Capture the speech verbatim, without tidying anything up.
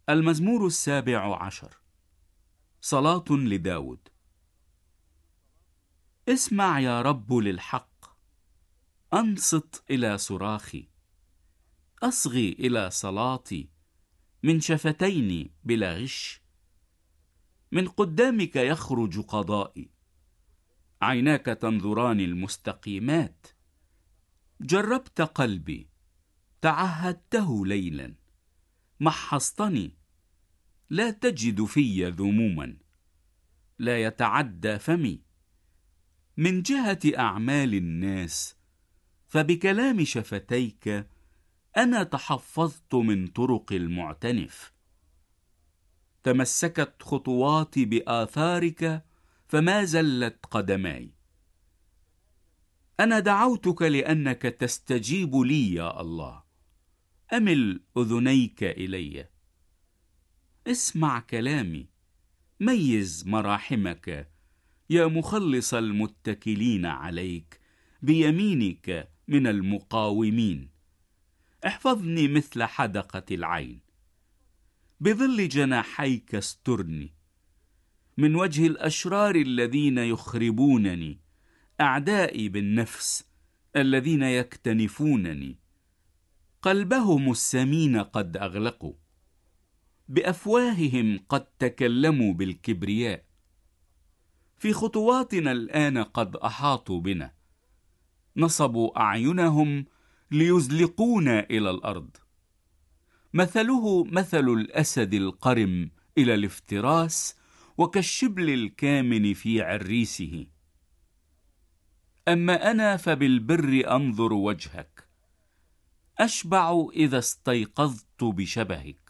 المزمور السابع عشر. صلاة لداود. اسمع يا رب للحق، أنصت إلى صراخي، أصغي إلى صلاتي من شفتين بلا غش. من قدامك يخرج قضائي، عيناك تنظران المستقيمات. جربت قلبي، تعهدته ليلا، محصتني، لا تجد في ذموما. لا يتعدى فمي من جهة أعمال الناس، فبكلام شفتيك أنا تحفظت من طرق المعتنف. تمسكت خطواتي بآثارك فما زلت قدماي. أنا دعوتك لأنك تستجيب لي يا الله، أمل أذنيك إلي. اسمع كلامي، ميز مراحمك يا مخلص المتكلين عليك بيمينك من المقاومين. احفظني مثل حدقة العين، بظل جناحيك استرني من وجه الأشرار الذين يخربونني، أعدائي بالنفس الذين يكتنفونني. قلبهم السمين قد أغلقوا، بأفواههم قد تكلموا بالكبرياء. في خطواتنا الآن قد أحاطوا بنا، نصبوا أعينهم ليزلقونا إلى الأرض. مثله مثل الأسد القرم إلى الافتراس، وكالشبل الكامن في عريسه. أما أنا فبالبر أنظر وجهك، أشبع إذا استيقظت بشبهك.